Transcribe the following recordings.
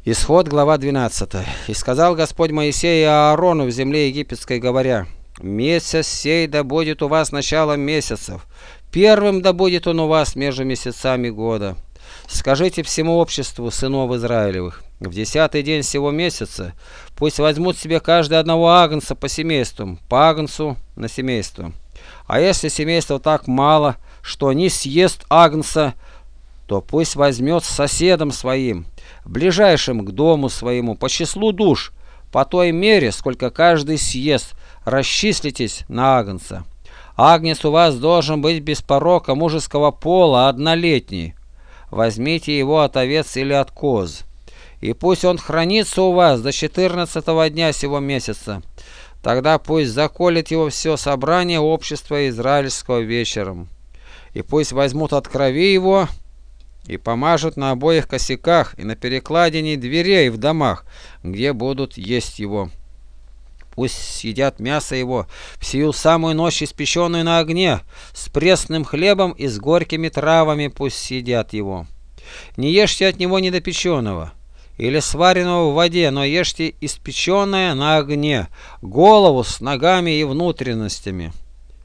Исход, глава 12. «И сказал Господь Моисею и Аарону в земле египетской, говоря: месяц сей да будет у вас началом месяцев, первым да будет он у вас между месяцами года. Скажите всему обществу сынов Израилевых: в 10-й день сего месяца пусть возьмут себе каждый одного агнца по семействам, по агнцу на семейство. А если семейство так мало, что не съест агнца, то пусть возьмет с соседом своим, ближайшим к дому своему, по числу душ, по той мере, сколько каждый съест, расчислитесь на агнца. Агнец у вас должен быть без порока мужеского пола, однолетний. Возьмите его от овец или от коз, и пусть он хранится у вас до 14-го дня сего месяца. Тогда пусть заколет его все собрание общества израильского вечером. И пусть возьмут от крови его и помажут на обоих косяках и на перекладине дверей в домах, где будут есть его. Пусть съедят мясо его в сию самую ночь, испеченную на огне, с пресным хлебом и с горькими травами пусть съедят его. Не ешьте от него недопеченного или сваренного в воде, но ешьте испеченное на огне, голову с ногами и внутренностями.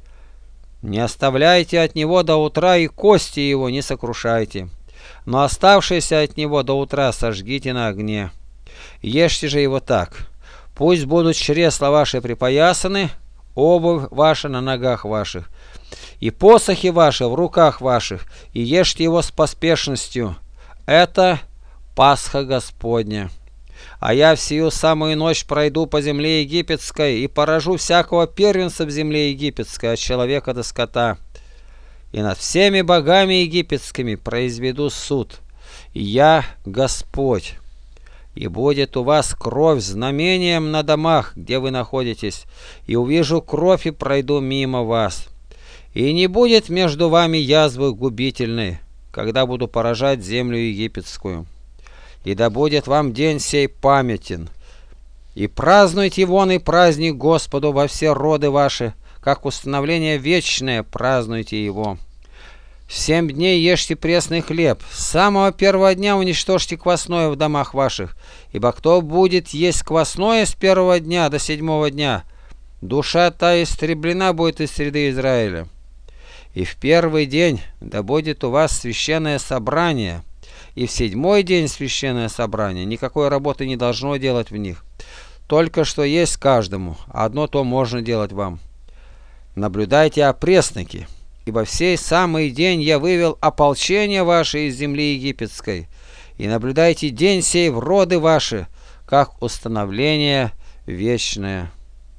Не оставляйте от него до утра, и кости его не сокрушайте, но оставшиеся от него до утра сожгите на огне. Ешьте же его так: пусть будут чресла ваши припоясаны, обувь ваша на ногах ваших, и посохи ваши в руках ваших, и ешьте его с поспешностью. Это Пасха Господня. А я в сию самую ночь пройду по земле египетской и поражу всякого первенца в земле египетской, от человека до скота. И над всеми богами египетскими произведу суд. И я Господь. И будет у вас кровь знамением на домах, где вы находитесь, и увижу кровь и пройду мимо вас. И не будет между вами язвы губительной, когда буду поражать землю египетскую. И да будет вам день сей памятен. И празднуйте вон и праздник Господу во все роды ваши, как установление вечное празднуйте его. 7 дней ешьте пресный хлеб, с самого первого дня уничтожьте квасное в домах ваших, ибо кто будет есть квасное с первого дня до 7-го дня, душа та истреблена будет из среды Израиля. И в первый день да будет у вас священное собрание, и в 7-й день священное собрание, никакой работы не должно делать в них, только что есть каждому, а одно то можно делать вам. Наблюдайте о пресноке, ибо в сей самый день я вывел ополчение ваше из земли египетской, и наблюдайте день сей в роды ваши, как установление вечное.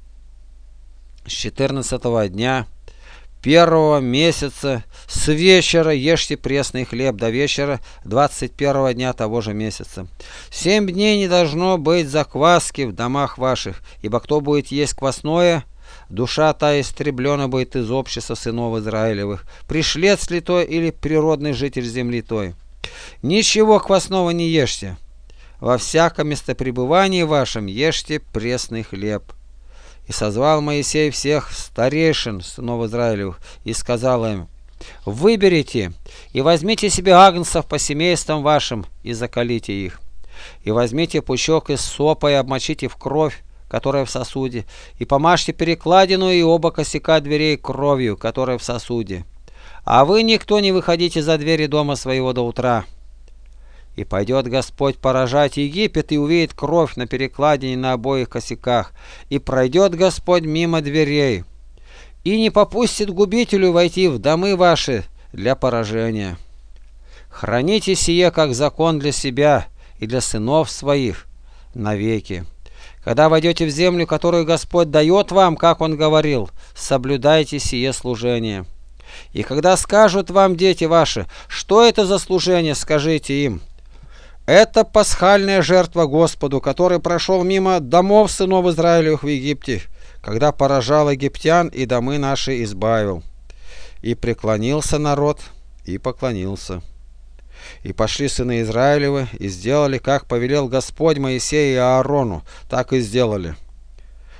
С 14-го дня первого месяца с вечера ешьте пресный хлеб до вечера 21-го дня того же месяца. 7 дней не должно быть закваски в домах ваших, ибо кто будет есть квасное, душа та истреблена будет из общества сынов Израилевых, пришлец ли то или природный житель земли той. Ничего квасного не ешьте. Во всяком местопребывании вашем ешьте пресный хлеб. И созвал Моисей всех старейшин сынов Израилевых и сказал им: выберите и возьмите себе агнцев по семействам вашим и заколите их. И возьмите пучок из сопа и обмочите в кровь, которая в сосуде, и помажьте перекладину и оба косяка дверей кровью, которая в сосуде. А вы никто не выходите за двери дома своего до утра. И пойдет Господь поражать Египет, и увидит кровь на перекладине на обоих косяках, и пройдет Господь мимо дверей, и не попустит губителю войти в домы ваши для поражения. Храните сие как закон для себя и для сынов своих навеки. Когда войдете в землю, которую Господь дает вам, как Он говорил, соблюдайте сие служение. И когда скажут вам дети ваши: что это за служение, скажите им: это пасхальная жертва Господу, который прошел мимо домов сынов Израилевых в Египте, когда поражал египтян и домы наши избавил. И преклонился народ, и поклонился. И пошли сыны Израилевы, и сделали, как повелел Господь Моисею и Аарону, так и сделали.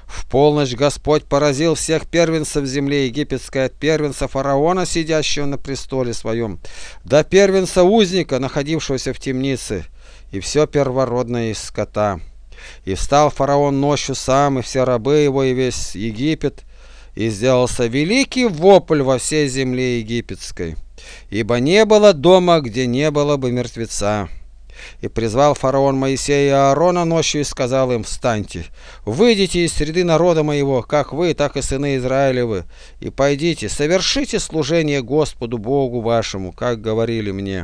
В полночь Господь поразил всех первенцев земли египетской, от первенца фараона, сидящего на престоле своем, до первенца узника, находившегося в темнице, и все первородное из скота. И встал фараон ночью сам, и все рабы его, и весь Египет, и сделался великий вопль во всей земле египетской, ибо не было дома, где не было бы мертвеца. И призвал фараон Моисея и Аарона ночью и сказал им: встаньте, выйдите из среды народа моего, как вы, так и сыны Израилевы, и пойдите, совершите служение Господу Богу вашему, как говорили мне.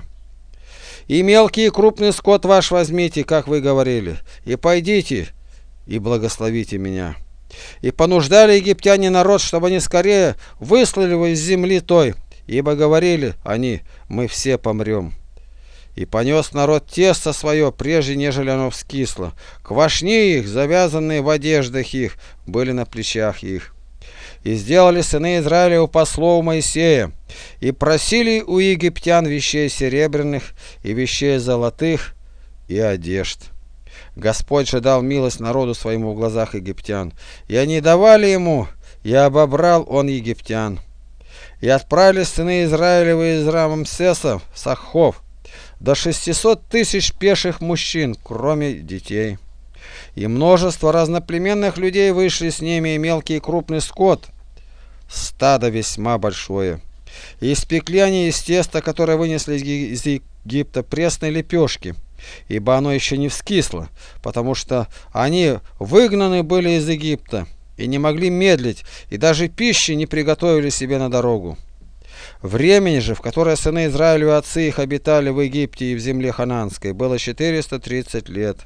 И мелкий и крупный скот ваш возьмите, как вы говорили, и пойдите, и благословите меня. И понуждали египтяне народ, чтобы они скорее выслали его из земли той, ибо говорили они: мы все помрем. И понес народ тесто свое, прежде нежели оно вскисло. Квашни их, завязанные в одеждах их, были на плечах их. И сделали сыны Израилева по слову Моисея, и просили у египтян вещей серебряных и вещей золотых и одежд. Господь же дал милость народу своему в глазах египтян, и они давали ему, и обобрал он египтян. И отправились сыны Израилевы из Рамсеса в Сахов, до 600 тысяч пеших мужчин, кроме детей. И множество разноплеменных людей вышли с ними, и мелкий и крупный скот, стадо весьма большое. И испекли они из теста, которое вынесли из Египта, пресной лепешки, ибо оно еще не вскисло, потому что они выгнаны были из Египта, и не могли медлить, и даже пищи не приготовили себе на дорогу. Времени же, в которое сыны Израилю и отцы их обитали в Египте и в земле хананской, было 430 лет.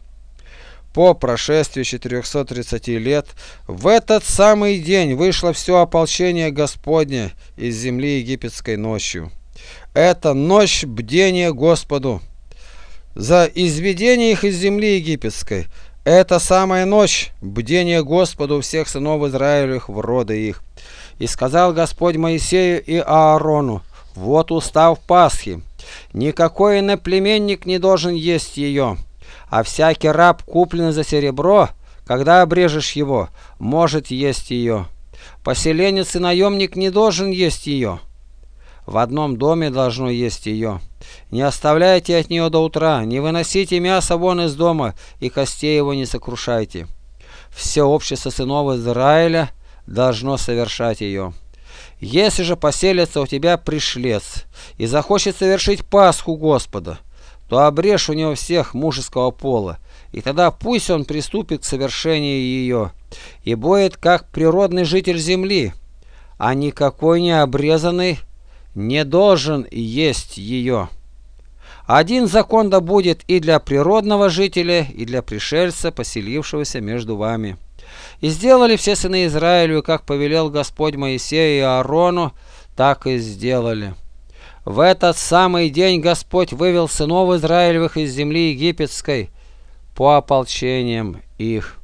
По прошествии 430 лет в этот самый день вышло все ополчение Господне из земли египетской ночью. Это ночь бдения Господу за изведение их из земли египетской. Это самая ночь бдения Господу у всех сынов Израилевых в роды их. И сказал Господь Моисею и Аарону: вот устав Пасхи, никакой иноплеменник не должен есть ее, а всякий раб, купленный за серебро, когда обрежешь его, может есть ее. Поселенец и наемник не должен есть ее. В одном доме должно есть ее. Не оставляйте от нее до утра, не выносите мясо вон из дома, и костей его не сокрушайте. Все общество сынов Израиля должно совершать ее. Если же поселится у тебя пришлец и захочет совершить Пасху Господа, то обрежь у него всех мужеского пола, и тогда пусть он приступит к совершению ее, и будет как природный житель земли, а никакой необрезанный не должен есть ее. Один закон да будет и для природного жителя, и для пришельца, поселившегося между вами. И сделали все сыны Израилю, как повелел Господь Моисею и Аарону, так и сделали. В этот самый день Господь вывел сынов Израилевых из земли египетской по ополчениям их.